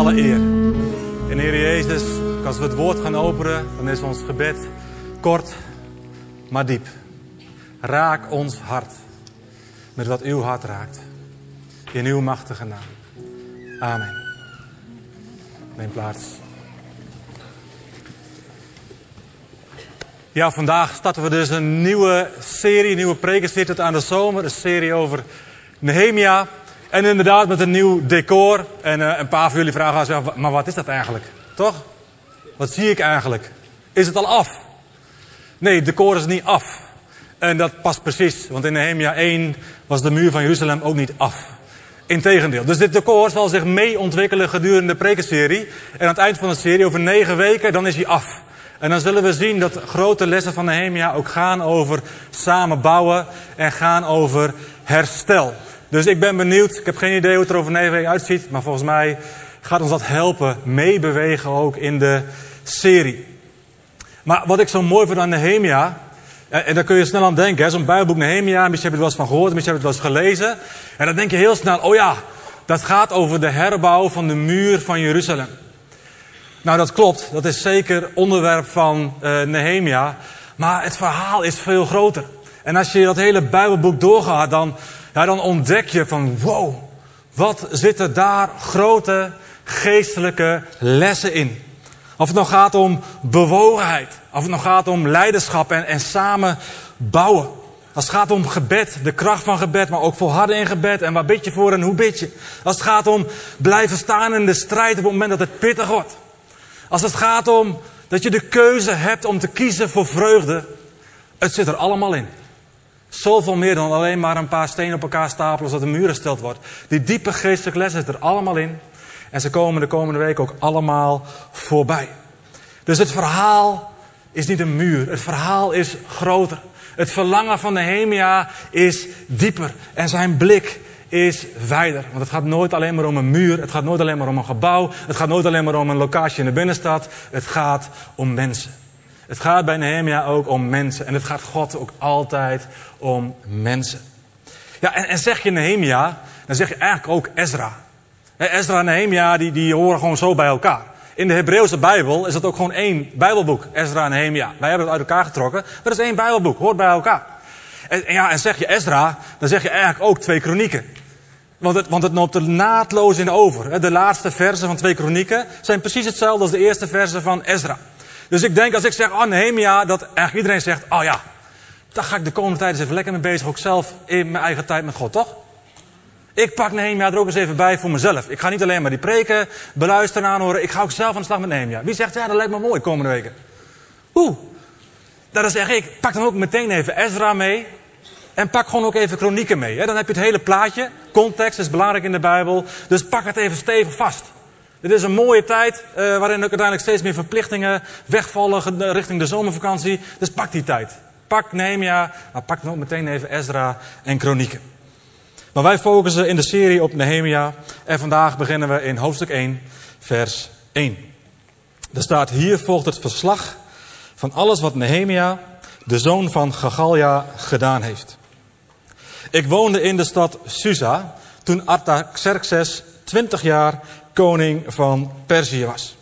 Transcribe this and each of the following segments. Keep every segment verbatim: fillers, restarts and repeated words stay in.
alle eer. En Heer Jezus, als we het woord gaan openen, dan is ons gebed kort, maar diep. Raak ons hart met wat uw hart raakt. In uw machtige naam. Amen. Neem plaats. Ja, vandaag starten we dus een nieuwe serie, een nieuwe prekenserie tot aan de zomer. Een serie over Nehemia. En inderdaad met een nieuw decor. En uh, een paar van jullie vragen zich, maar wat is dat eigenlijk? Toch? Wat zie ik eigenlijk? Is het al af? Nee, het decor is niet af. En dat past precies, want in Nehemia één was de muur van Jeruzalem ook niet af. Integendeel. Dus dit decor zal zich mee ontwikkelen gedurende de prekenserie. En aan het eind van de serie, over negen weken, dan is hij af. En dan zullen we zien dat grote lessen van Nehemia ook gaan over samenbouwen en gaan over herstel. Dus ik ben benieuwd, ik heb geen idee hoe het er over negen weken uitziet, maar volgens mij gaat ons dat helpen, meebewegen ook in de serie. Maar wat ik zo mooi vind aan Nehemia, en daar kun je snel aan denken, zo'n Bijbelboek Nehemia, misschien heb je er wel eens van gehoord, misschien heb je het wel eens gelezen. En dan denk je heel snel, oh ja, dat gaat over de herbouw van de muur van Jeruzalem. Nou, dat klopt, dat is zeker onderwerp van uh, Nehemia, maar het verhaal is veel groter. En als je dat hele Bijbelboek doorgaat, dan, ja, dan ontdek je van, wow, wat zitten daar grote geestelijke lessen in. Of het nou gaat om bewogenheid, of het nou gaat om leiderschap en, en samen bouwen. Als het gaat om gebed, de kracht van gebed, maar ook volharden in gebed en waar bid je voor en hoe bid je. Als het gaat om blijven staan in de strijd op het moment dat het pittig wordt. Als het gaat om dat je de keuze hebt om te kiezen voor vreugde, het zit er allemaal in. Zoveel meer dan alleen maar een paar stenen op elkaar stapelen zodat de muur hersteld wordt. Die diepe geestelijke lessen zitten er allemaal in. En ze komen de komende weken ook allemaal voorbij. Dus het verhaal is niet een muur. Het verhaal is groter. Het verlangen van Nehemia is dieper. En zijn blik is wijder. Want het gaat nooit alleen maar om een muur. Het gaat nooit alleen maar om een gebouw. Het gaat nooit alleen maar om een locatie in de binnenstad. Het gaat om mensen. Het gaat bij Nehemia ook om mensen. En het gaat God ook altijd om mensen. Ja, en, en zeg je Nehemia, dan zeg je eigenlijk ook Ezra. He, Ezra en Nehemia, die, die horen gewoon zo bij elkaar. In de Hebreeuwse Bijbel is dat ook gewoon één Bijbelboek, Ezra en Nehemia. Wij hebben het uit elkaar getrokken, maar dat is één Bijbelboek, hoort bij elkaar. En, en, ja, en zeg je Ezra, dan zeg je eigenlijk ook twee kronieken. Want het, want het loopt er naadloos in over. De laatste versen van twee kronieken zijn precies hetzelfde als de eerste versen van Ezra. Dus ik denk als ik zeg, oh Nehemia, dat eigenlijk iedereen zegt, oh ja, daar ga ik de komende tijd eens even lekker mee bezig. Ook zelf in mijn eigen tijd met God, toch? Ik pak Nehemia er ook eens even bij voor mezelf. Ik ga niet alleen maar die preken beluisteren en aanhoren. Ik ga ook zelf aan de slag met Nehemia. Wie zegt, ja, dat lijkt me mooi komende weken. Oeh, dan zeg ik, pak dan ook meteen even Ezra mee. En pak gewoon ook even kronieken mee. Hè? Dan heb je het hele plaatje. Context is belangrijk in de Bijbel. Dus pak het even stevig vast. Dit is een mooie tijd uh, waarin ook uiteindelijk steeds meer verplichtingen wegvallen richting de zomervakantie. Dus pak die tijd. Pak Nehemia, maar pak dan ook meteen even Ezra en kronieken. Maar wij focussen in de serie op Nehemia. En vandaag beginnen we in hoofdstuk één, vers één. Er staat, hier volgt het verslag van alles wat Nehemia, de zoon van Gagalja, gedaan heeft. Ik woonde in de stad Susa toen Artaxerxes twintig jaar koning van Perzië was.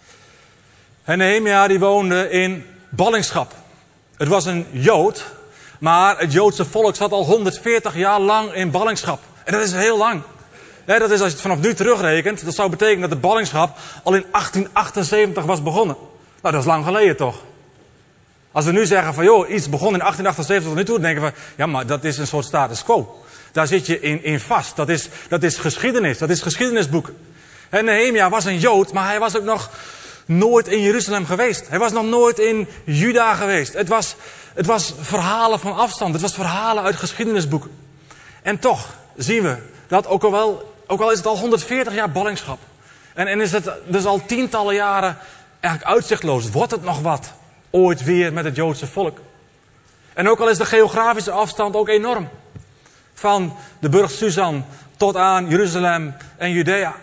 En Nehemia die woonde in ballingschap. Het was een Jood, maar het Joodse volk zat al honderdveertig jaar lang in ballingschap. En dat is heel lang. Ja, dat is als je het vanaf nu terugrekent, dat zou betekenen dat de ballingschap al in achttien achtenzeventig was begonnen. Nou, dat is lang geleden toch? Als we nu zeggen van joh, iets begon in achttien achtenzeventig tot nu toe, dan denken we, ja maar dat is een soort status quo. Daar zit je in, in vast. Dat is, dat is geschiedenis, dat is geschiedenisboeken. En Nehemia was een Jood, maar hij was ook nog nooit in Jeruzalem geweest. Hij was nog nooit in Juda geweest. Het was, het was verhalen van afstand, het was verhalen uit geschiedenisboeken. En toch zien we dat ook al, wel, ook al is het al honderdveertig jaar ballingschap. En, en is het dus al tientallen jaren eigenlijk uitzichtloos. Wordt het nog wat? Ooit weer met het Joodse volk. En ook al is de geografische afstand ook enorm. Van de burcht Susan tot aan Jeruzalem en Judea.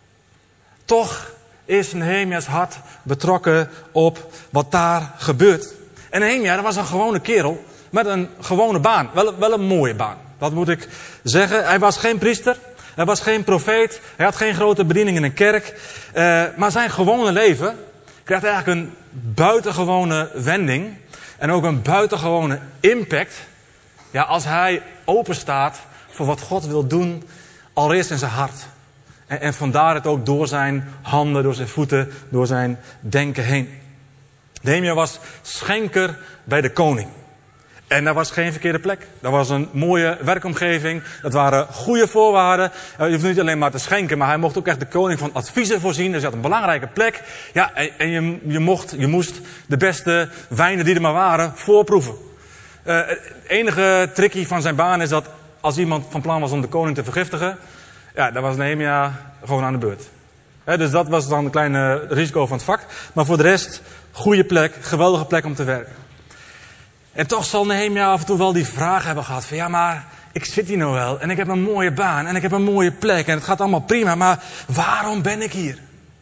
Toch is Nehemia's hart betrokken op wat daar gebeurt. En Nehemia, dat was een gewone kerel met een gewone baan. Wel, wel een mooie baan, dat moet ik zeggen. Hij was geen priester. Hij was geen profeet. Hij had geen grote bediening in een kerk. Uh, maar zijn gewone leven krijgt eigenlijk een buitengewone wending. En ook een buitengewone impact. Ja, als hij openstaat voor wat God wil doen. Allereerst in zijn hart. En, en vandaar het ook door zijn handen, door zijn voeten, door zijn denken heen. Nehemia was schenker bij de koning. En dat was geen verkeerde plek. Dat was een mooie werkomgeving. Dat waren goede voorwaarden. Je hoeft niet alleen maar te schenken, maar hij mocht ook echt de koning van adviezen voorzien. Dus hij had een belangrijke plek. Ja, en je, je, mocht, je moest de beste wijnen die er maar waren voorproeven. Uh, het enige tricky van zijn baan is dat als iemand van plan was om de koning te vergiftigen, ja, dan was Nehemia gewoon aan de beurt. He, dus dat was dan een kleine risico van het vak. Maar voor de rest, goede plek, geweldige plek om te werken. En toch zal Nehemia af en toe wel die vraag hebben gehad van ja, maar ik zit hier nou wel en ik heb een mooie baan en ik heb een mooie plek en het gaat allemaal prima, maar waarom ben ik hier?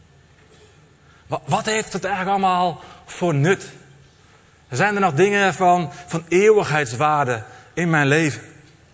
Wat heeft het eigenlijk allemaal voor nut? Zijn er nog dingen van, van eeuwigheidswaarde in mijn leven?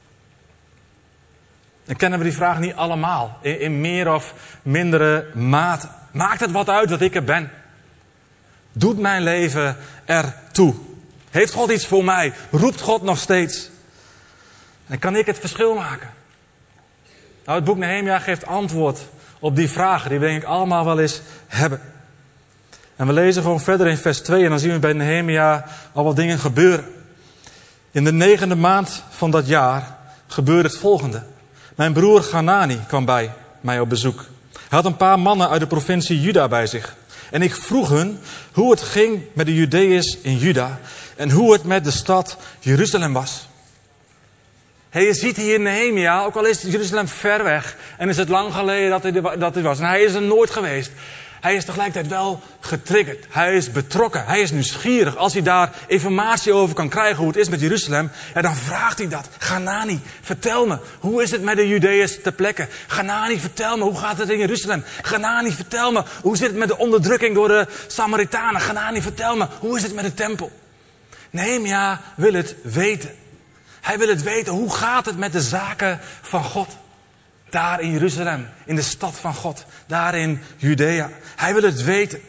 Dan kennen we die vraag niet allemaal, in, in meer of mindere mate. Maakt het wat uit dat ik er ben? Doet mijn leven ertoe? Heeft God iets voor mij? Roept God nog steeds? En kan ik het verschil maken? Nou, het boek Nehemia geeft antwoord op die vragen die we denk ik allemaal wel eens hebben. En we lezen gewoon verder in vers twee en dan zien we bij Nehemia al wat dingen gebeuren. In de negende maand van dat jaar gebeurde het volgende. Mijn broer Hanani kwam bij mij op bezoek. Hij had een paar mannen uit de provincie Juda bij zich. En ik vroeg hun hoe het ging met de Judeërs in Juda en hoe het met de stad Jeruzalem was. Hey, je ziet hier Nehemia, ook al is Jeruzalem ver weg en is het lang geleden dat hij, dat hij was. En hij is er nooit geweest. Hij is tegelijkertijd wel getriggerd. Hij is betrokken. Hij is nieuwsgierig. Als hij daar informatie over kan krijgen hoe het is met Jeruzalem, ja, dan vraagt hij dat. Hanani, vertel me, hoe is het met de Judeërs ter plekke? Hanani, vertel me, hoe gaat het in Jeruzalem? Hanani, vertel me, hoe zit het met de onderdrukking door de Samaritanen? Hanani, vertel me, hoe is het met de tempel? Nehemia wil het weten. Hij wil het weten, hoe gaat het met de zaken van God? Daar in Jeruzalem, in de stad van God, daar in Judea. Hij wil het weten.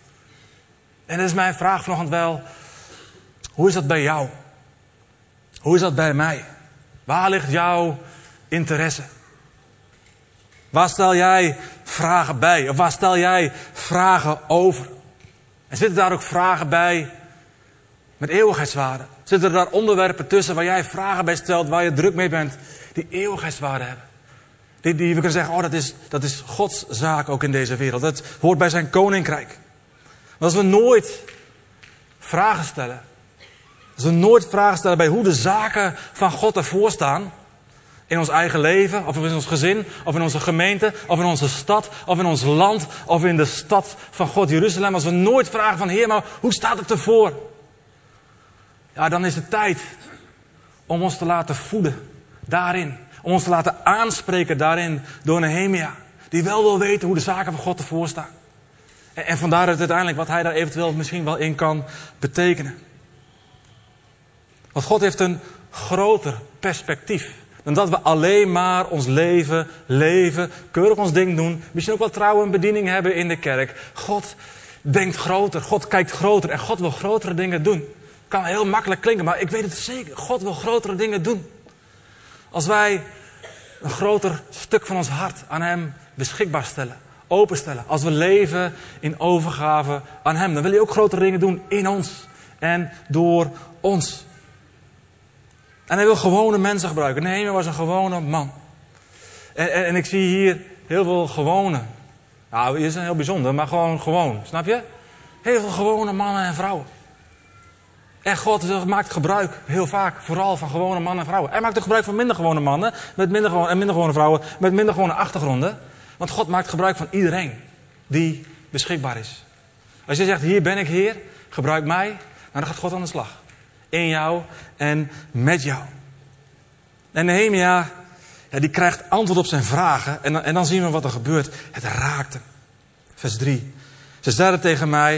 En dat is mijn vraag vanochtend wel, hoe is dat bij jou? Hoe is dat bij mij? Waar ligt jouw interesse? Waar stel jij vragen bij? Of waar stel jij vragen over? En zitten daar ook vragen bij met eeuwigheidswaarde? Zitten er daar onderwerpen tussen waar jij vragen bij stelt, waar je druk mee bent, die eeuwigheidswaarde hebben? Die, die we kunnen zeggen, oh, dat is, dat is Gods zaak ook in deze wereld. Dat hoort bij zijn koninkrijk. Maar als we nooit vragen stellen. Als we nooit vragen stellen bij hoe de zaken van God ervoor staan. In ons eigen leven, of in ons gezin, of in onze gemeente, of in onze stad, of in ons land, of in de stad van God Jeruzalem. Als we nooit vragen van Heer, maar hoe staat het ervoor? Ja, dan is het tijd om ons te laten voeden daarin. Om ons te laten aanspreken daarin door Nehemia. Die wel wil weten hoe de zaken van God ervoor staan. En, en vandaar dat uiteindelijk wat hij daar eventueel misschien wel in kan betekenen. Want God heeft een groter perspectief. Dan dat we alleen maar ons leven leven, keurig ons ding doen. Misschien ook wel trouw en bediening hebben in de kerk. God denkt groter, God kijkt groter en God wil grotere dingen doen. Kan heel makkelijk klinken, maar ik weet het zeker. God wil grotere dingen doen. Als wij een groter stuk van ons hart aan Hem beschikbaar stellen, openstellen. Als we leven in overgave aan Hem, dan wil Hij ook grotere dingen doen in ons en door ons. En Hij wil gewone mensen gebruiken. Nehemia was een gewone man. En, en, en ik zie hier heel veel gewone. Nou, die zijn heel bijzonder, maar gewoon gewoon. Snap je? Heel veel gewone mannen en vrouwen. En God maakt gebruik, heel vaak, vooral van gewone mannen en vrouwen. Hij maakt ook gebruik van minder gewone mannen met minder gewone, en minder gewone vrouwen met minder gewone achtergronden. Want God maakt gebruik van iedereen die beschikbaar is. Als je zegt, hier ben ik Heer, gebruik mij, nou, dan gaat God aan de slag. In jou en met jou. En Nehemia, ja, die krijgt antwoord op zijn vragen en, en dan zien we wat er gebeurt. Het raakt hem. Vers drie. Ze zeiden tegen mij,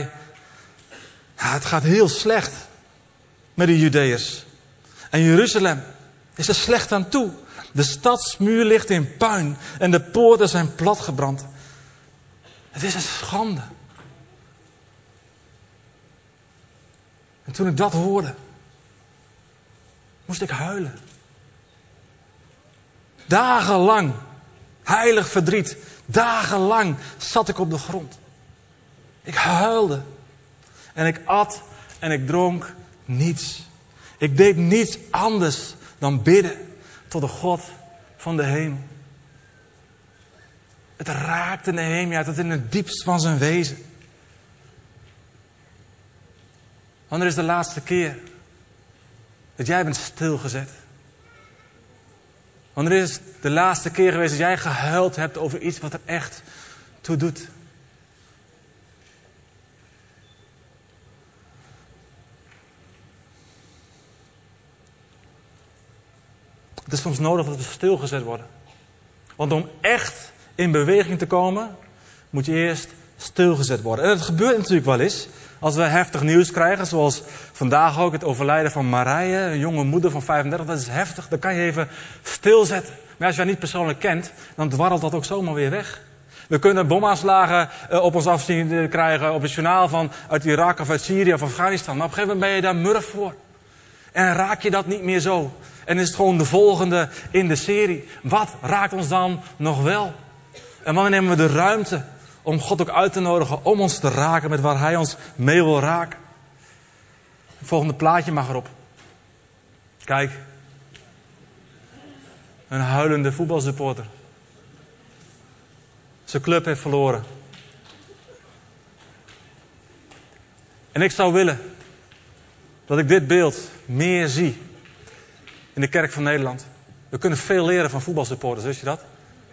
ja, het gaat heel slecht met de Judeërs. En Jeruzalem Is er slecht aan toe. De stadsmuur ligt in puin en de poorten zijn platgebrand. Het is een schande. En toen ik dat hoorde, moest ik huilen. Dagenlang, heilig verdriet, dagenlang zat ik op de grond. Ik huilde. En ik at en ik dronk niets. Ik deed niets anders dan bidden tot de God van de hemel. Het raakte Nehemia tot in het diepst van zijn wezen. Wanneer is de laatste keer dat jij bent stilgezet? Wanneer is de laatste keer geweest dat jij gehuild hebt over iets wat er echt toe doet? Het is soms nodig dat we stilgezet worden. Want om echt in beweging te komen, moet je eerst stilgezet worden. En het gebeurt natuurlijk wel eens, als we heftig nieuws krijgen, zoals vandaag ook het overlijden van Marije, een jonge moeder van vijfendertig, dat is heftig, dan kan je even stilzetten. Maar als je haar niet persoonlijk kent, dan dwarrelt dat ook zomaar weer weg. We kunnen bomaanslagen op ons af zien krijgen op het journaal van uit Irak of uit Syrië of Afghanistan. Maar op een gegeven moment ben je daar murf voor. En raak je dat niet meer zo. En is het gewoon de volgende in de serie. Wat raakt ons dan nog wel? En wanneer nemen we de ruimte om God ook uit te nodigen om ons te raken met waar Hij ons mee wil raken? Het volgende plaatje mag erop. Kijk. Een huilende voetbalsupporter. Zijn club heeft verloren. En ik zou willen dat ik dit beeld meer zie in de kerk van Nederland. We kunnen veel leren van voetbalsupporters, wist je dat?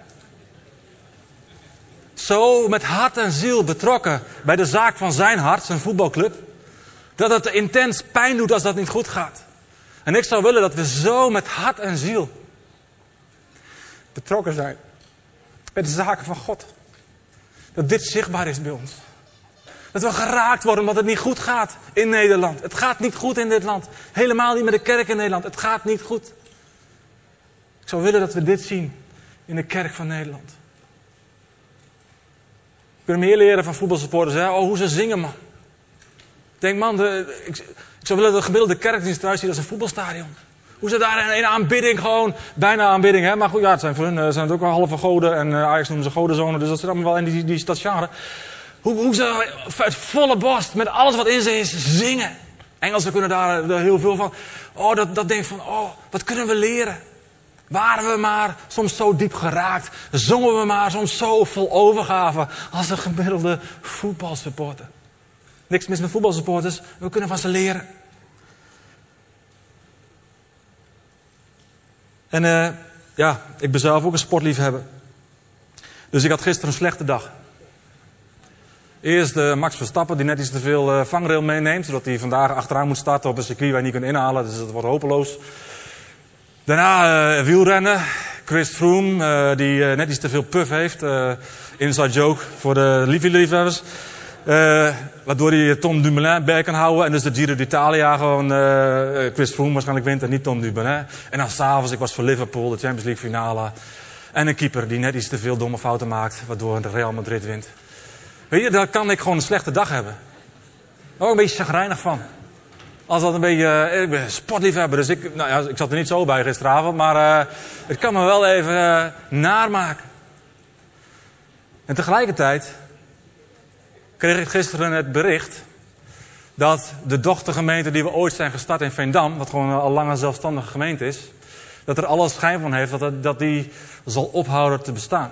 Zo met hart en ziel betrokken bij de zaak van zijn hart, zijn voetbalclub, dat het intens pijn doet als dat niet goed gaat. En ik zou willen dat we zo met hart en ziel betrokken zijn bij de zaken van God. Dat dit zichtbaar is bij ons. Dat we geraakt worden omdat het niet goed gaat in Nederland. Het gaat niet goed in dit land. Helemaal niet met de kerk in Nederland. Het gaat niet goed. Ik zou willen dat we dit zien in de kerk van Nederland. We kunnen meer leren van voetbalsupporters. Hè? Oh, hoe ze zingen, man. Ik denk, man, de, ik, ik zou willen dat de gemiddelde kerkdienst eruit ziet als een voetbalstadion. Hoe ze daar in, in aanbidding gewoon, bijna aanbidding, hè. Maar goed, ja, het zijn voor hun uh, zijn het ook wel halve goden. En uh, Ajax noemen ze godenzonen, dus dat zit allemaal wel in die, die stadsjaren. Hoe, hoe ze uit volle borst, met alles wat in ze is, zingen. Engelsen kunnen daar, daar heel veel van. Oh, dat, dat denk ik van, oh, wat kunnen we leren? Waren we maar soms zo diep geraakt. Zongen we maar soms zo vol overgave als een gemiddelde voetbalsupporter. Niks mis met voetbalsupporters, we kunnen van ze leren. En uh, ja, ik ben zelf ook een sportliefhebber. Dus ik had gisteren een slechte dag. Eerst uh, Max Verstappen, die net iets te veel uh, vangrail meeneemt, zodat hij vandaag achteraan moet starten op een circuit waar hij niet kunt inhalen. Dus dat wordt hopeloos. Daarna uh, wielrennen. Chris Froome, uh, die uh, net iets te veel puff heeft. Uh, inside joke voor de liefhebbers. Uh, waardoor hij Tom Dumoulin bij kan houden. En dus de Giro d'Italia gewoon uh, Chris Froome waarschijnlijk wint en niet Tom Dumoulin. En dan s'avonds, ik was voor Liverpool, de Champions League finale. En een keeper die net iets te veel domme fouten maakt, waardoor de Real Madrid wint. Weet je, daar kan ik gewoon een slechte dag hebben. Ook een beetje chagrijnig van. Als dat een beetje, uh, ik ben sportliefhebber, dus ik, nou ja, ik zat er niet zo bij gisteravond, maar uh, het kan me wel even uh, naar maken. En tegelijkertijd kreeg ik gisteren het bericht dat de dochtergemeente die we ooit zijn gestart in Veendam, wat gewoon al lang een zelfstandige gemeente is, dat er alles schijn van heeft dat, het, dat die zal ophouden te bestaan.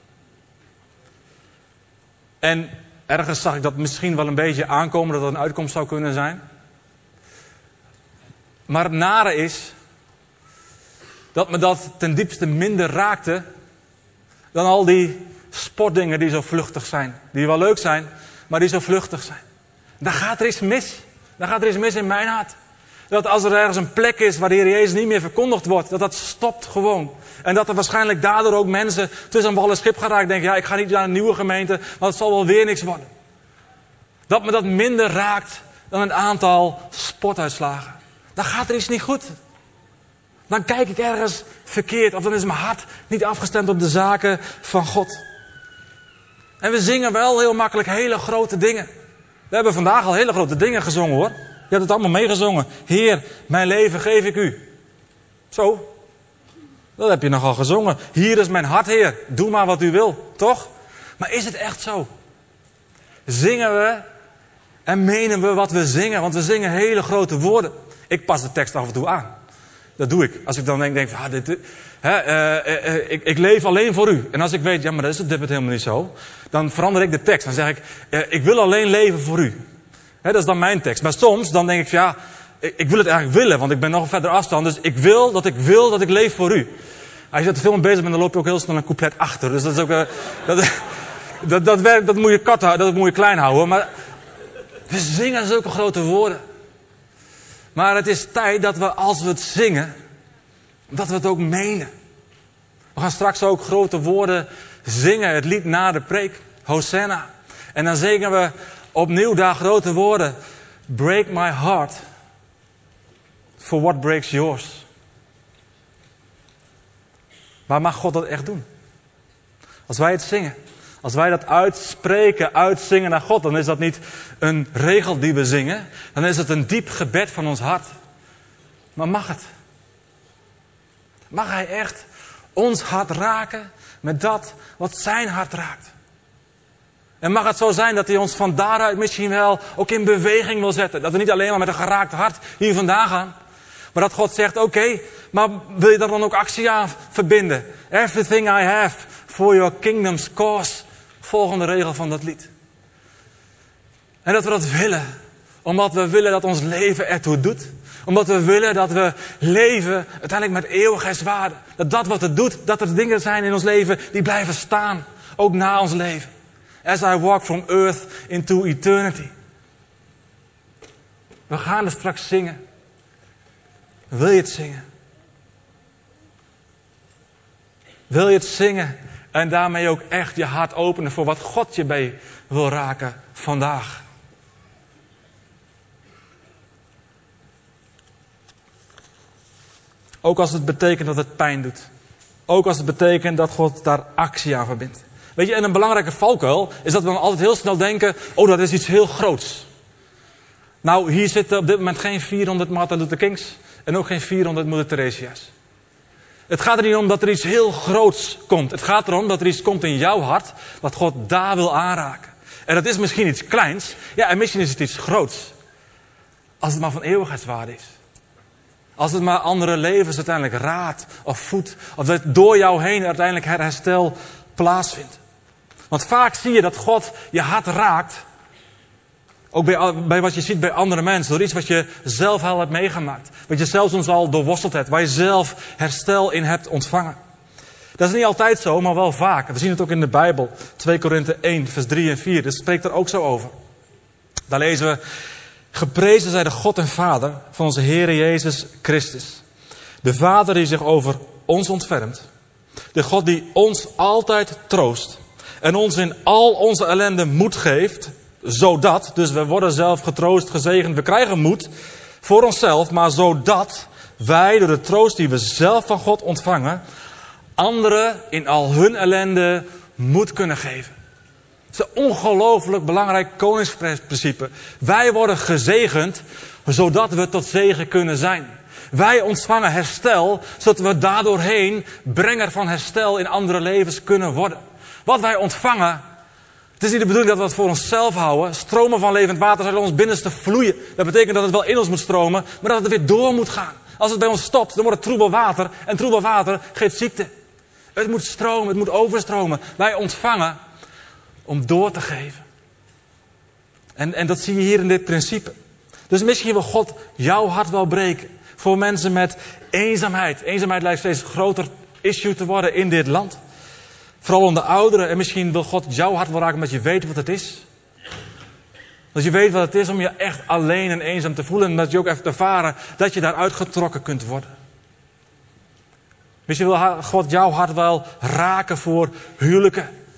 En ergens zag ik dat misschien wel een beetje aankomen dat dat een uitkomst zou kunnen zijn. Maar het nare is dat me dat ten diepste minder raakte dan al die sportdingen die zo vluchtig zijn. Die wel leuk zijn, maar die zo vluchtig zijn. Daar gaat er iets mis. Daar gaat er iets mis in mijn hart. Dat als er ergens een plek is waar de Heer Jezus niet meer verkondigd wordt, dat dat stopt gewoon. En dat er waarschijnlijk daardoor ook mensen tussen wal en schip gaan raken. Denken, ja, ik ga niet naar een nieuwe gemeente, want het zal wel weer niks worden. Dat me dat minder raakt dan een aantal sportuitslagen. Dan gaat er iets niet goed. dan kijk ik ergens verkeerd. Of dan is mijn hart niet afgestemd op de zaken van God. En we zingen wel heel makkelijk hele grote dingen. We hebben vandaag al hele grote dingen gezongen hoor. Je hebt het allemaal meegezongen. Heer, mijn leven geef ik u. Zo. Dat heb je nogal gezongen. Hier is mijn hart, Heer. Doe maar wat u wil. Toch? Maar is het echt zo? Zingen we en menen we wat we zingen? Want we zingen hele grote woorden. Ik pas de tekst af en toe aan. Dat doe ik. Als ik dan denk, denk ah, dit, dit, hè, uh, uh, uh, ik, ik leef alleen voor u. En als ik weet, ja, maar dat is het helemaal niet zo. Dan verander ik de tekst. Dan zeg ik, uh, ik wil alleen leven voor u. Hè, dat is dan mijn tekst. Maar soms dan denk ik, ja, ik, ik wil het eigenlijk willen. Want ik ben nog een verder afstand. Dus ik wil dat ik wil dat ik leef voor u. Als je er veel mee bezig bent, dan loop je ook heel snel een couplet achter. Dus dat is ook... Uh, dat, dat, dat, werkt, dat moet je kat houden, dat moet je klein houden. Maar we zingen zulke grote woorden. Maar het is tijd dat we, als we het zingen, dat we het ook menen. We gaan straks ook grote woorden zingen. Het lied na de preek. Hosanna. En dan zingen we opnieuw daar grote woorden. Break my heart. For what breaks yours. Maar mag God dat echt doen? Als wij het zingen. Als wij dat uitspreken, uitzingen naar God. Dan is dat niet een regel die we zingen. Dan is het een diep gebed van ons hart. Maar mag het? Mag Hij echt ons hart raken met dat wat zijn hart raakt? En mag het zo zijn dat Hij ons van daaruit misschien wel ook in beweging wil zetten. Dat we niet alleen maar met een geraakt hart hier vandaan gaan. Maar dat God zegt, oké, okay, maar wil je daar dan ook actie aan verbinden? Everything I have for your kingdom's cause. Volgende regel van dat lied. En dat we dat willen. Omdat we willen dat ons leven ertoe doet. Omdat we willen dat we leven uiteindelijk met eeuwigheidswaarde. Dat dat wat het doet, dat er dingen zijn in ons leven die blijven staan. Ook na ons leven. As I walk from earth into eternity. We gaan er straks zingen. Wil je het zingen? Wil je het zingen en daarmee ook echt je hart openen voor wat God je bij wil raken vandaag? Ook als het betekent dat het pijn doet. Ook als het betekent dat God daar actie aan verbindt. Weet je, en een belangrijke valkuil is dat we dan altijd heel snel denken, oh, dat is iets heel groots. Nou, hier zitten op dit moment geen vierhonderd Martin Luther Kings en ook geen vierhonderd Moeder Theresia's. Het gaat er niet om dat er iets heel groots komt. Het gaat erom dat er iets komt in jouw hart wat God daar wil aanraken. En dat is misschien iets kleins, ja, en misschien is het iets groots. Als het maar van eeuwigheidswaarde is. Als het maar andere levens uiteindelijk raadt of voedt. Of dat door jou heen uiteindelijk herstel plaatsvindt. Want vaak zie je dat God je hart raakt. Ook bij, bij wat je ziet bij andere mensen. Door iets wat je zelf al hebt meegemaakt. Wat je zelf soms al doorworsteld hebt. Waar je zelf herstel in hebt ontvangen. Dat is niet altijd zo, maar wel vaak. We zien het ook in de Bijbel. twee Korinthe één, vers drie en vier. Dat spreekt er ook zo over. Daar lezen we. Geprezen zij de God en Vader van onze Heere Jezus Christus. De Vader die zich over ons ontfermt. De God die ons altijd troost. En ons in al onze ellende moed geeft. Zodat, dus we worden zelf getroost, gezegend. We krijgen moed voor onszelf. Maar zodat wij door de troost die we zelf van God ontvangen. Anderen in al hun ellende moed kunnen geven. Het is een ongelooflijk belangrijk koningsprincipe. Wij worden gezegend, zodat we tot zegen kunnen zijn. Wij ontvangen herstel, zodat we daardoorheen brenger van herstel in andere levens kunnen worden. Wat wij ontvangen, het is niet de bedoeling dat we het voor onszelf houden. Stromen van levend water zullen ons binnenste vloeien. Dat betekent dat het wel in ons moet stromen, maar dat het weer door moet gaan. Als het bij ons stopt, dan wordt het troebel water. En troebel water geeft ziekte. Het moet stromen, het moet overstromen. Wij ontvangen om door te geven. En, en dat zie je hier in dit principe. Dus misschien wil God jouw hart wel breken. Voor mensen met eenzaamheid. Eenzaamheid lijkt steeds een groter issue te worden in dit land. Vooral onder ouderen. En misschien wil God jouw hart wel raken omdat je weet wat het is. Dat je weet wat het is om je echt alleen en eenzaam te voelen. En dat je ook even ervaren dat je daaruit getrokken kunt worden. Misschien wil God jouw hart wel raken voor huwelijken.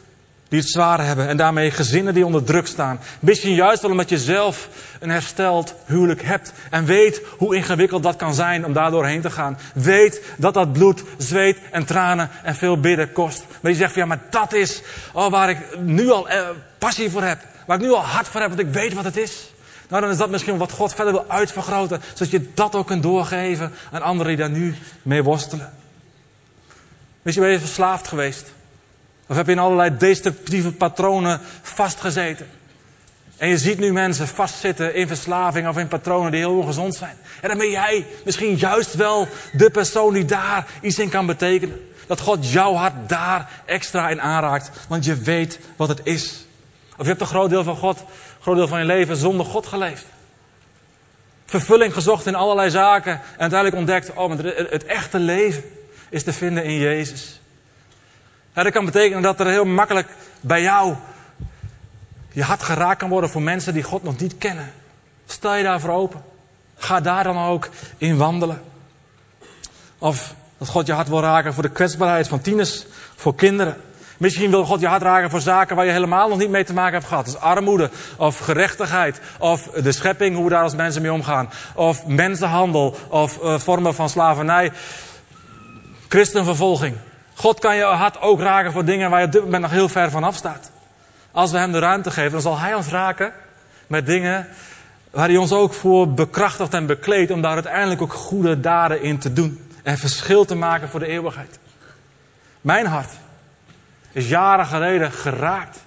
die het zwaar hebben en daarmee gezinnen die onder druk staan. Misschien juist wel omdat je zelf een hersteld huwelijk hebt en weet hoe ingewikkeld dat kan zijn om daar doorheen te gaan. Weet dat dat bloed, zweet en tranen en veel bidden kost. Maar je zegt van ja, maar dat is oh, waar ik nu al eh, passie voor heb. Waar ik nu al hart voor heb, want ik weet wat het is. Nou, dan is dat misschien wat God verder wil uitvergroten, zodat je dat ook kunt doorgeven aan anderen die daar nu mee worstelen. Misschien ben je verslaafd geweest. Of heb je in allerlei destructieve patronen vastgezeten. En je ziet nu mensen vastzitten in verslaving of in patronen die heel ongezond zijn. En dan ben jij misschien juist wel de persoon die daar iets in kan betekenen. Dat God jouw hart daar extra in aanraakt. Want je weet wat het is. Of je hebt een groot deel van God, een groot deel van je leven zonder God geleefd. Vervulling gezocht in allerlei zaken. En uiteindelijk ontdekt, oh, maar het echte leven is te vinden in Jezus. Ja, dat kan betekenen dat er heel makkelijk bij jou je hart geraakt kan worden voor mensen die God nog niet kennen. Stel je daarvoor open. Ga daar dan ook in wandelen. Of dat God je hart wil raken voor de kwetsbaarheid van tieners, voor kinderen. Misschien wil God je hart raken voor zaken waar je helemaal nog niet mee te maken hebt gehad. Dus armoede, of gerechtigheid, of de schepping, hoe we daar als mensen mee omgaan. Of mensenhandel, of uh, vormen van slavernij. Christenvervolging. God kan je hart ook raken voor dingen waar je op dit moment nog heel ver van af staat. Als we hem de ruimte geven, dan zal hij ons raken met dingen waar hij ons ook voor bekrachtigt en bekleedt om daar uiteindelijk ook goede daden in te doen. En verschil te maken voor de eeuwigheid. Mijn hart is jaren geleden geraakt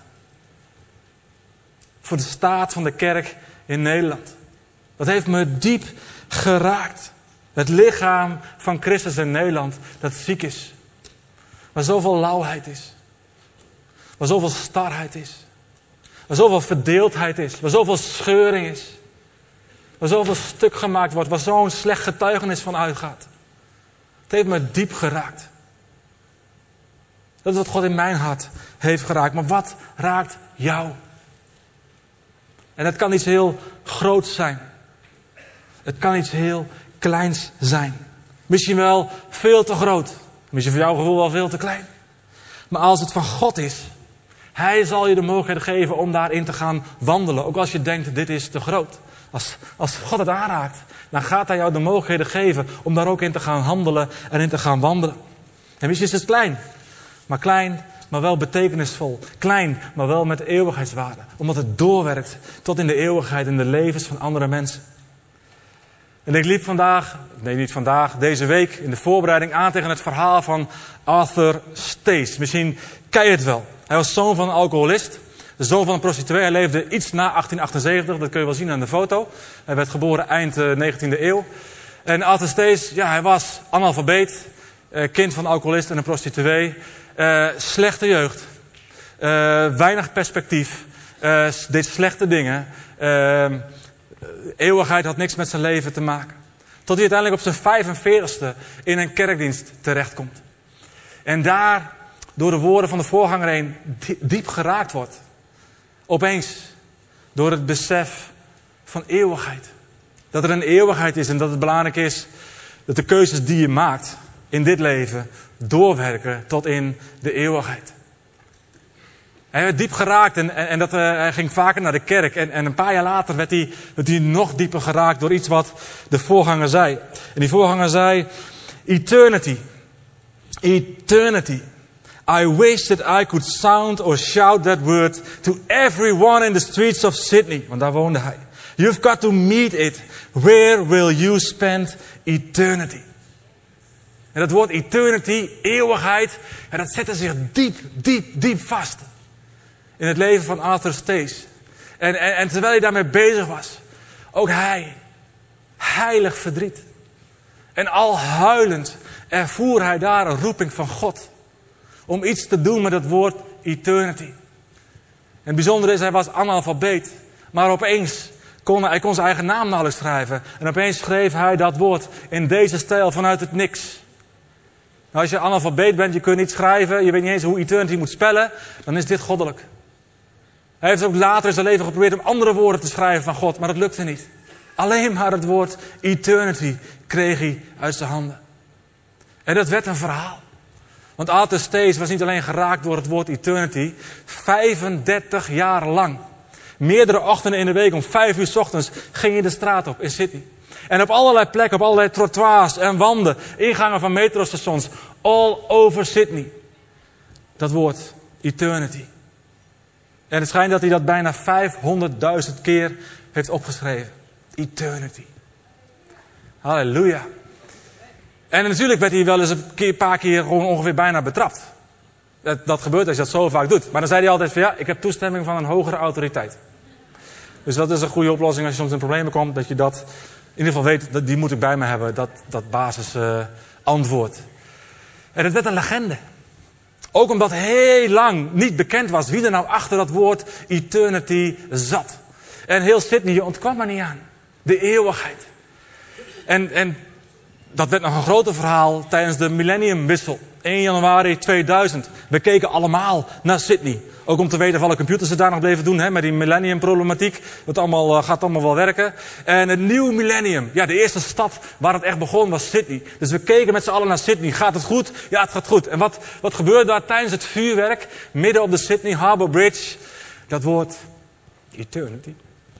voor de staat van de kerk in Nederland. Dat heeft me diep geraakt. Het lichaam van Christus in Nederland dat ziek is. Waar zoveel lauwheid is. Waar zoveel starheid is. Waar zoveel verdeeldheid is. Waar zoveel scheuring is. Waar zoveel stuk gemaakt wordt. Waar zo'n slecht getuigenis van uitgaat. Het heeft me diep geraakt. Dat is wat God in mijn hart heeft geraakt. Maar wat raakt jou? En het kan iets heel groots zijn. Het kan iets heel kleins zijn. Misschien wel veel te groot. Misschien voor jouw gevoel wel veel te klein. Maar als het van God is, hij zal je de mogelijkheid geven om daarin te gaan wandelen. Ook als je denkt, dit is te groot. Als, als God het aanraakt, dan gaat hij jou de mogelijkheden geven om daar ook in te gaan handelen en in te gaan wandelen. En misschien is het klein. Maar klein, maar wel betekenisvol. Klein, maar wel met eeuwigheidswaarde. Omdat het doorwerkt tot in de eeuwigheid in de levens van andere mensen. En ik liep vandaag, nee niet vandaag, deze week in de voorbereiding aan tegen het verhaal van Arthur Stace. Misschien ken je het wel. Hij was zoon van een alcoholist. De zoon van een prostituee. Hij leefde iets na achttien achtenzeventig. Dat kun je wel zien aan de foto. Hij werd geboren eind negentiende eeuw. En Arthur Stace, ja, hij was analfabeet. Eh, kind van een alcoholist en een prostituee. Eh, slechte jeugd. Eh, weinig perspectief. Eh, deed slechte dingen. Eh, eeuwigheid had niks met zijn leven te maken. Tot hij uiteindelijk op zijn vijfenveertigste in een kerkdienst terechtkomt. En daar door de woorden van de voorganger heen diep geraakt wordt. Opeens door het besef van eeuwigheid. Dat er een eeuwigheid is en dat het belangrijk is dat de keuzes die je maakt in dit leven doorwerken tot in de eeuwigheid. Hij werd diep geraakt en, en, en dat, uh, hij ging vaker naar de kerk. En, en een paar jaar later werd hij, werd hij nog dieper geraakt door iets wat de voorganger zei. En die voorganger zei, eternity, eternity. I wish that I could sound or shout that word to everyone in the streets of Sydney. Want daar woonde hij. You've got to meet it. Where will you spend eternity? En dat woord eternity, eeuwigheid, ja, dat zette zich diep, diep, diep vast. In het leven van Arthur Stace. En, en, en terwijl hij daarmee bezig was, ook hij, heilig verdriet. En al huilend ervoer hij daar een roeping van God. Om iets te doen met het woord eternity. En het bijzondere is, hij was analfabeet. Maar opeens kon hij, hij kon zijn eigen naam nauwelijks schrijven. En opeens schreef hij dat woord in deze stijl vanuit het niks. Nou, als je analfabeet bent, je kunt niet schrijven, je weet niet eens hoe eternity moet spellen, dan is dit goddelijk. Hij heeft ook later in zijn leven geprobeerd om andere woorden te schrijven van God, maar dat lukte niet. Alleen maar het woord eternity kreeg hij uit zijn handen. En dat werd een verhaal. Want Arthur Stace was niet alleen geraakt door het woord eternity. vijfendertig jaar lang. Meerdere ochtenden in de week om vijf uur 's ochtends ging hij de straat op in Sydney. En op allerlei plekken, op allerlei trottoirs en wanden, ingangen van metrostations. All over Sydney. Dat woord eternity. En het schijnt dat hij dat bijna vijfhonderdduizend keer heeft opgeschreven. Eternity. Halleluja. En natuurlijk werd hij wel eens een keer, paar keer gewoon ongeveer bijna betrapt. Dat, dat gebeurt als je dat zo vaak doet. Maar dan zei hij altijd van ja, ik heb toestemming van een hogere autoriteit. Dus dat is een goede oplossing als je soms in problemen komt. Dat je dat in ieder geval weet, dat, die moet ik bij me hebben. Dat, dat basis uh, antwoord. En het werd een legende. Ook omdat heel lang niet bekend was wie er nou achter dat woord eternity zat. En heel Sydney, je ontkwam er niet aan. De eeuwigheid. En, en dat werd nog een groter verhaal tijdens de millenniumwissel. één januari tweeduizend. We keken allemaal naar Sydney. Ook om te weten of alle computers het daar nog bleven doen. Hè, met die millenniumproblematiek. Het allemaal, uh, gaat allemaal wel werken. En het nieuw millennium. Ja, de eerste stad waar het echt begon was Sydney. Dus we keken met z'n allen naar Sydney. Gaat het goed? Ja, het gaat goed. En wat, wat gebeurde daar tijdens het vuurwerk? Midden op de Sydney Harbour Bridge. Dat woord eternity.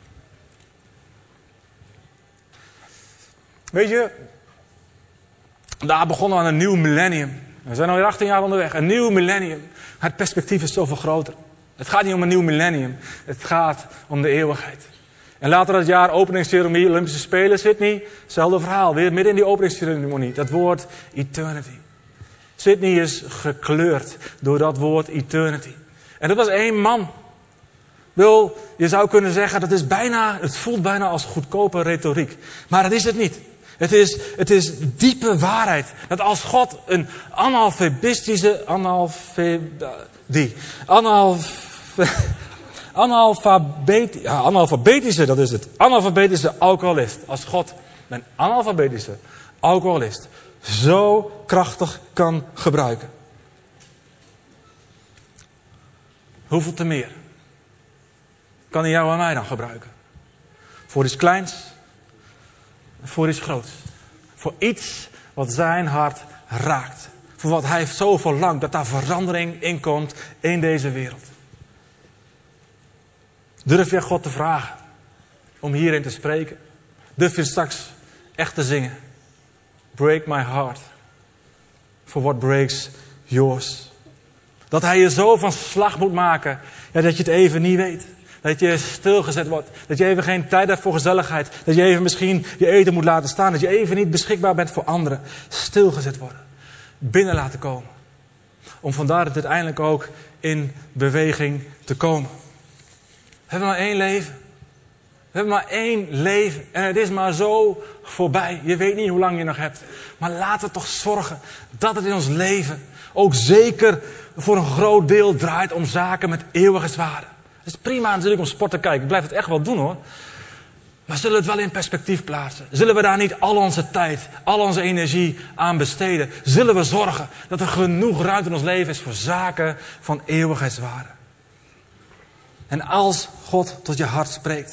Weet je, daar begonnen we aan een nieuw millennium. We zijn alweer achttien jaar onderweg. Een nieuw millennium. Het perspectief is zoveel groter. Het gaat niet om een nieuw millennium. Het gaat om de eeuwigheid. En later dat jaar openingsceremonie, Olympische Spelen, Sydney. Hetzelfde verhaal. Weer midden in die openingsceremonie. Dat woord eternity. Sydney is gekleurd door dat woord eternity. En dat was één man. Wel, je zou kunnen zeggen, dat is bijna, het voelt bijna als goedkope retoriek. Maar dat is het niet. Het is, het is diepe waarheid. Dat als God een analfabetische, analfe, die, analfe, analfabet, ja, analfabetische, dat is het. Analfabetische alcoholist. Als God een analfabetische alcoholist zo krachtig kan gebruiken. Hoeveel te meer kan hij jou en mij dan gebruiken? Voor iets kleins, voor iets groots. Voor iets wat zijn hart raakt. Voor wat hij zo verlangt, dat daar verandering in komt in deze wereld. Durf je God te vragen om hierin te spreken? Durf je straks echt te zingen? Break my heart for what breaks yours. Dat hij je zo van slag moet maken, ja, dat je het even niet weet. Dat je stilgezet wordt. Dat je even geen tijd hebt voor gezelligheid. Dat je even misschien je eten moet laten staan. Dat je even niet beschikbaar bent voor anderen. Stilgezet worden. Binnen laten komen. Om vandaar het uiteindelijk ook in beweging te komen. We hebben maar één leven. We hebben maar één leven. En het is maar zo voorbij. Je weet niet hoe lang je nog hebt. Maar laten we toch zorgen dat het in ons leven ook zeker voor een groot deel draait om zaken met eeuwige zwaarde. Het is prima natuurlijk om sport te kijken. Ik blijf het echt wel doen hoor. Maar zullen we het wel in perspectief plaatsen? Zullen we daar niet al onze tijd, al onze energie aan besteden? Zullen we zorgen dat er genoeg ruimte in ons leven is voor zaken van eeuwigheidswaarde? En als God tot je hart spreekt,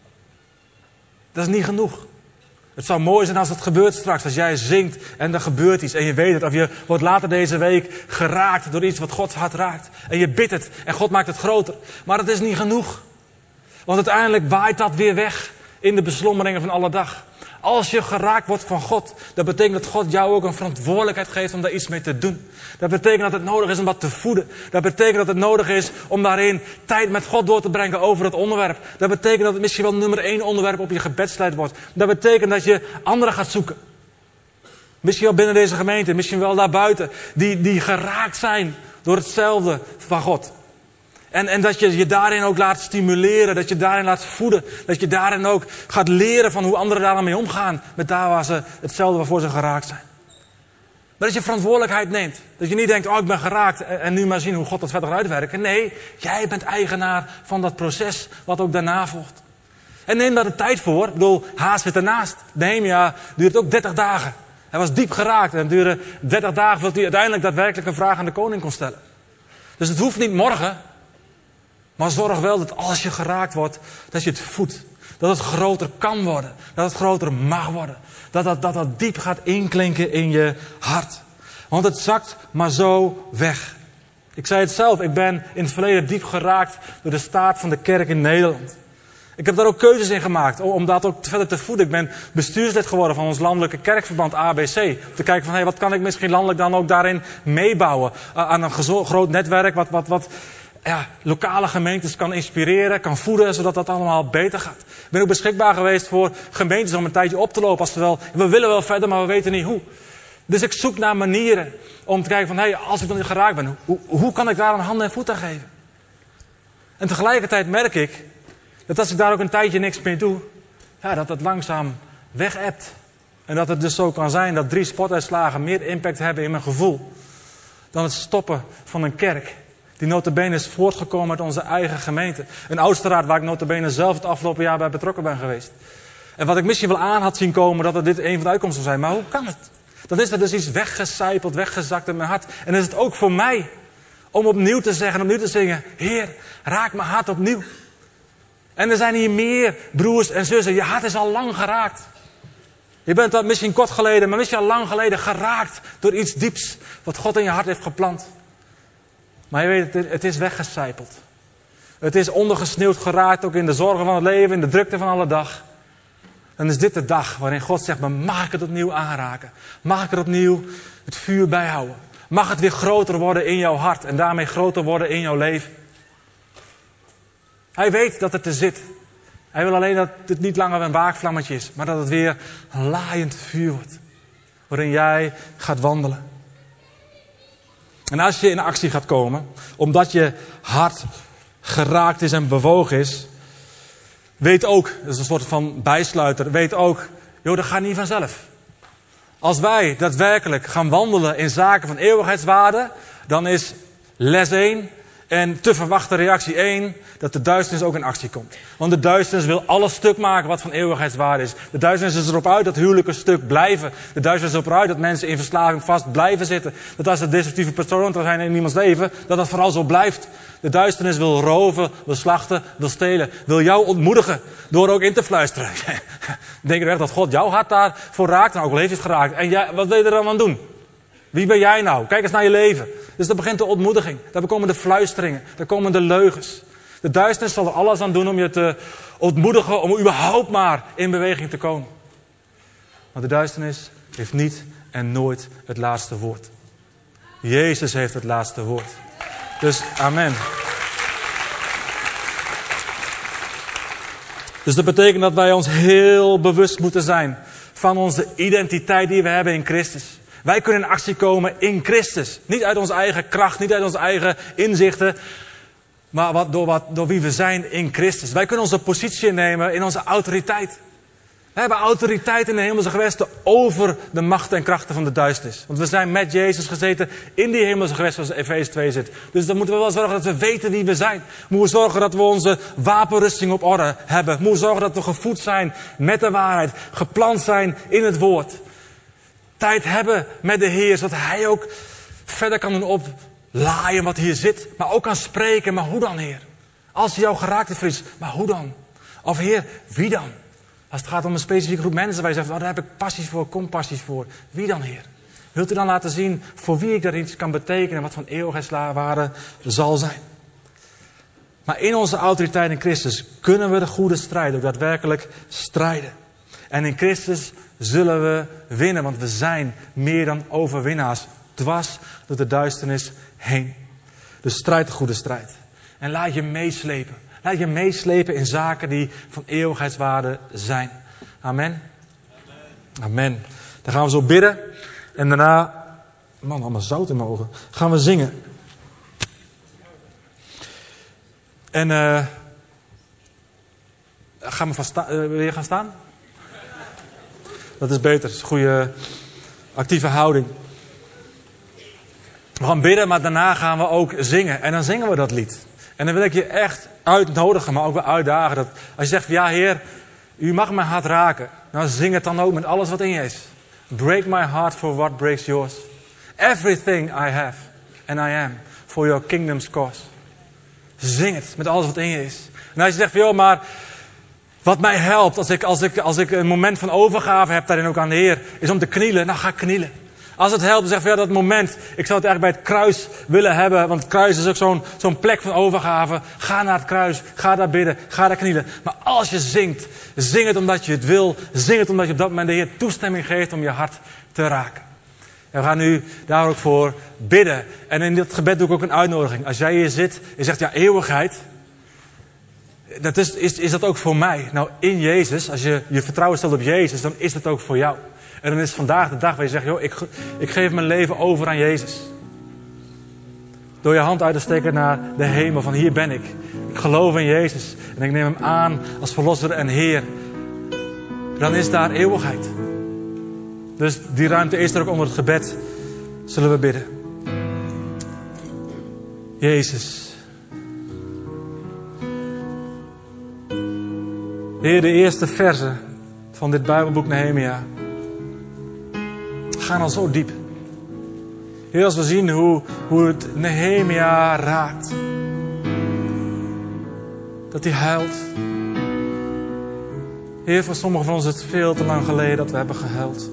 dat is niet genoeg. Het zou mooi zijn als het gebeurt straks. Als jij zingt en er gebeurt iets en je weet het. Of je wordt later deze week geraakt door iets wat Gods hart raakt. En je bidt het en God maakt het groter. Maar het is niet genoeg. Want uiteindelijk waait dat weer weg in de beslommeringen van alle dag. Als je geraakt wordt van God, dat betekent dat God jou ook een verantwoordelijkheid geeft om daar iets mee te doen. Dat betekent dat het nodig is om dat te voeden. Dat betekent dat het nodig is om daarin tijd met God door te brengen over het onderwerp. Dat betekent dat het misschien wel nummer één onderwerp op je gebedslijst wordt. Dat betekent dat je anderen gaat zoeken. Misschien wel binnen deze gemeente, misschien wel daarbuiten. Die, die geraakt zijn door hetzelfde van God. En, en dat je je daarin ook laat stimuleren, dat je daarin laat voeden. Dat je daarin ook gaat leren van hoe anderen daar mee omgaan. Met daar waar ze hetzelfde waarvoor ze geraakt zijn. Maar dat je verantwoordelijkheid neemt. Dat je niet denkt, oh ik ben geraakt en, en nu maar zien hoe God dat verder gaat uitwerken. Nee, jij bent eigenaar van dat proces wat ook daarna volgt. En neem daar de tijd voor. Ik bedoel, haast zit ernaast. Nehemia duurt ook dertig dagen. Hij was diep geraakt en het duurde dertig dagen voordat hij uiteindelijk daadwerkelijk een vraag aan de koning kon stellen. Dus het hoeft niet morgen. Maar zorg wel dat als je geraakt wordt, dat je het voedt. Dat het groter kan worden. Dat het groter mag worden. Dat dat, dat, dat diep gaat inklinken in je hart. Want het zakt maar zo weg. Ik zei het zelf, ik ben in het verleden diep geraakt door de staat van de kerk in Nederland. Ik heb daar ook keuzes in gemaakt om dat ook verder te voeden. Ik ben bestuurslid geworden van ons landelijke kerkverband A B C. Om te kijken van, hey, wat kan ik misschien landelijk dan ook daarin meebouwen? Uh, aan een gezo- groot netwerk wat, wat, wat ja, lokale gemeentes kan inspireren, kan voeden, zodat dat allemaal beter gaat. Ik ben ook beschikbaar geweest voor gemeentes om een tijdje op te lopen. Als we, wel, we willen wel verder, maar we weten niet hoe. Dus ik zoek naar manieren om te kijken van, hey, als ik dan niet geraakt ben, hoe, hoe kan ik daar een hand en voet aan geven? En tegelijkertijd merk ik dat als ik daar ook een tijdje niks mee doe, ja, dat het langzaam weg-ebt. En dat het dus zo kan zijn dat drie sportuitslagen meer impact hebben in mijn gevoel dan het stoppen van een kerk die nota bene is voortgekomen uit onze eigen gemeente. Een oudsterraad waar ik nota bene zelf het afgelopen jaar bij betrokken ben geweest. En wat ik misschien wel aan had zien komen dat het dit een van de uitkomsten zou zijn. Maar hoe kan het? Dan is er dus iets weggecijpeld, weggezakt in mijn hart. En dan is het ook voor mij om opnieuw te zeggen, opnieuw te zingen. Heer, raak mijn hart opnieuw. En er zijn hier meer broers en zussen. Je hart is al lang geraakt. Je bent al misschien kort geleden, maar misschien al lang geleden geraakt door iets dieps. Wat God in je hart heeft geplant. Maar je weet, het is weggecijpeld. Het is ondergesneeuwd geraakt, ook in de zorgen van het leven, in de drukte van alle dag. Dan is dit de dag waarin God zegt, maar mag ik het opnieuw aanraken? Mag ik er opnieuw het vuur bijhouden? Mag het weer groter worden in jouw hart en daarmee groter worden in jouw leven? Hij weet dat het er zit. Hij wil alleen dat het niet langer een waakvlammetje is, maar dat het weer een laaiend vuur wordt. Waarin jij gaat wandelen. En als je in actie gaat komen, omdat je hart geraakt is en bewogen is, weet ook, dat is een soort van bijsluiter, weet ook, joh, dat gaat niet vanzelf. Als wij daadwerkelijk gaan wandelen in zaken van eeuwigheidswaarde, dan is les één en te verwachte reactie één, dat de duisternis ook in actie komt. Want de duisternis wil alles stuk maken wat van eeuwigheidswaarde is. De duisternis is erop uit dat huwelijken stuk blijven. De duisternis is erop uit dat mensen in verslaving vast blijven zitten. Dat als er destructieve personen zijn in iemands leven, dat dat vooral zo blijft. De duisternis wil roven, wil slachten, wil stelen. Wil jou ontmoedigen door ook in te fluisteren. Denk je echt dat God jouw hart daarvoor raakt? Nou, ook al heeft het geraakt. En jij, wat wil je er dan aan doen? Wie ben jij nou? Kijk eens naar je leven. Dus dan begint de ontmoediging. Daar komen de fluisteringen. Daar komen de leugens. De duisternis zal er alles aan doen om je te ontmoedigen. Om überhaupt maar in beweging te komen. Maar de duisternis heeft niet en nooit het laatste woord. Jezus heeft het laatste woord. Dus amen. Dus dat betekent dat wij ons heel bewust moeten zijn van onze identiteit die we hebben in Christus. Wij kunnen in actie komen in Christus. Niet uit onze eigen kracht, niet uit onze eigen inzichten. Maar wat, door, wat, door wie we zijn in Christus. Wij kunnen onze positie innemen in onze autoriteit. We hebben autoriteit in de hemelse gewesten over de machten en krachten van de duisternis. Want we zijn met Jezus gezeten in die hemelse gewesten zoals Efeze twee zit. Dus dan moeten we wel zorgen dat we weten wie we zijn. We moeten zorgen dat we onze wapenrusting op orde hebben. We moeten zorgen dat we gevoed zijn met de waarheid. Geplant zijn in het woord. Tijd hebben met de Heer, zodat Hij ook verder kan doen oplaaien wat hier zit. Maar ook kan spreken, maar hoe dan, Heer? Als Hij jou geraakt heeft, Fries, maar hoe dan? Of Heer, wie dan? Als het gaat om een specifieke groep mensen waar je zegt, oh, daar heb ik passies voor, compassies voor. Wie dan, Heer? Wilt u dan laten zien voor wie ik daar iets kan betekenen en wat van eeuwigheidswaarde zal zijn? Maar in onze autoriteit in Christus kunnen we de goede strijd ook daadwerkelijk strijden. En in Christus zullen we winnen, want we zijn meer dan overwinnaars. Dwars door de duisternis heen. Dus strijd de goede strijd. En laat je meeslepen. Laat je meeslepen in zaken die van eeuwigheidswaarde zijn. Amen. Amen. Dan gaan we zo bidden. En daarna, man, allemaal zout in mijn ogen. Gaan we zingen. En uh, gaan we van sta- uh, wil je gaan staan? Dat is beter. Dat is een goede actieve houding. We gaan bidden, maar daarna gaan we ook zingen. En dan zingen we dat lied. En dan wil ik je echt uitnodigen, maar ook wel uitdagen. Dat als je zegt, ja Heer, u mag mijn hart raken. Nou zing het dan ook met alles wat in je is. Break my heart for what breaks yours. Everything I have and I am for your kingdom's cause. Zing het met alles wat in je is. En als je zegt, joh, maar wat mij helpt als ik, als, ik, als ik een moment van overgave heb daarin ook aan de Heer, is om te knielen. Nou, ga knielen. Als het helpt, zeg van ja, dat moment. Ik zou het eigenlijk bij het kruis willen hebben. Want het kruis is ook zo'n, zo'n plek van overgave. Ga naar het kruis. Ga daar bidden. Ga daar knielen. Maar als je zingt, zing het omdat je het wil. Zing het omdat je op dat moment de Heer toestemming geeft om je hart te raken. En we gaan nu daar ook voor bidden. En in dit gebed doe ik ook een uitnodiging. Als jij hier zit en zegt ja, eeuwigheid. Dat is, is, is dat ook voor mij? Nou, in Jezus, als je je vertrouwen stelt op Jezus, dan is dat ook voor jou. En dan is vandaag de dag waar je zegt, joh, ik, ik geef mijn leven over aan Jezus. Door je hand uit te steken naar de hemel, van hier ben ik. Ik geloof in Jezus en ik neem hem aan als verlosser en Heer. Dan is daar eeuwigheid. Dus die ruimte is er ook onder het gebed. Zullen we bidden. Jezus. Heer, de eerste verzen van dit Bijbelboek Nehemia gaan al zo diep. Heer, als we zien hoe, hoe het Nehemia raakt. Dat hij huilt. Heer, voor sommigen van ons is het veel te lang geleden dat we hebben gehuild.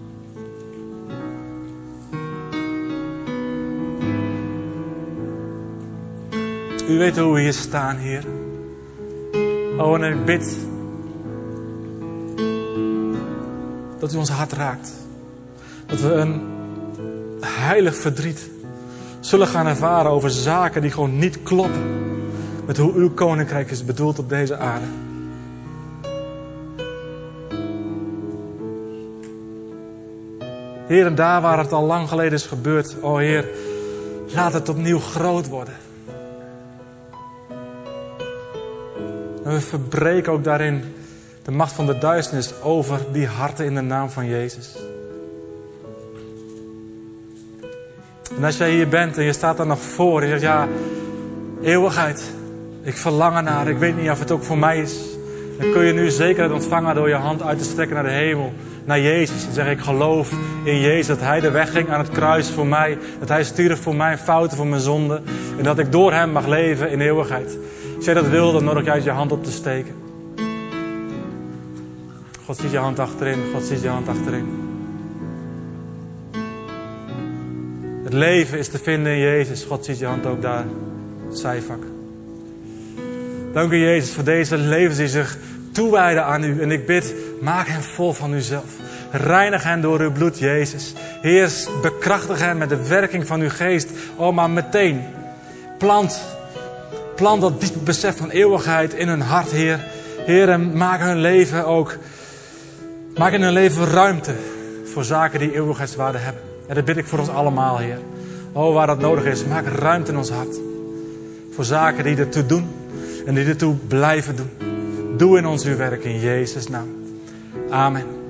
U weet hoe we hier staan, Heer. Oh, en ik bid dat u ons hart raakt. Dat we een heilig verdriet zullen gaan ervaren over zaken die gewoon niet kloppen met hoe uw koninkrijk is bedoeld op deze aarde. Heer, en daar waar het al lang geleden is gebeurd, o Heer, laat het opnieuw groot worden. En we verbreken ook daarin de macht van de duisternis over die harten in de naam van Jezus. En als jij hier bent en je staat daar nog voor en je zegt, ja, eeuwigheid, ik verlang ernaar, ik weet niet of het ook voor mij is. Dan kun je nu zekerheid ontvangen door je hand uit te strekken naar de hemel, naar Jezus. En zeggen, ik geloof in Jezus, dat Hij de weg ging aan het kruis voor mij. Dat Hij stierf voor mijn fouten, voor mijn zonden. En dat ik door Hem mag leven in eeuwigheid. Als jij dat wil, dan nodig jij je hand op te steken. God ziet je hand achterin, God ziet je hand achterin. Het leven is te vinden in Jezus. God ziet je hand ook daar, het zijvak. Dank u Jezus voor deze levens die zich toewijden aan u. En ik bid, maak hen vol van uzelf. Reinig hen door uw bloed, Jezus. Heer, bekrachtig hen met de werking van uw geest. Oh, maar meteen. Plant, plant dat diep besef van eeuwigheid in hun hart, Heer. Heer, en maak hun leven ook, maak in hun leven ruimte voor zaken die eeuwigheidswaarde hebben. En dat bid ik voor ons allemaal, Heer. Oh, waar dat nodig is, maak ruimte in ons hart. Voor zaken die ertoe doen en die ertoe blijven doen. Doe in ons uw werk in Jezus' naam. Amen.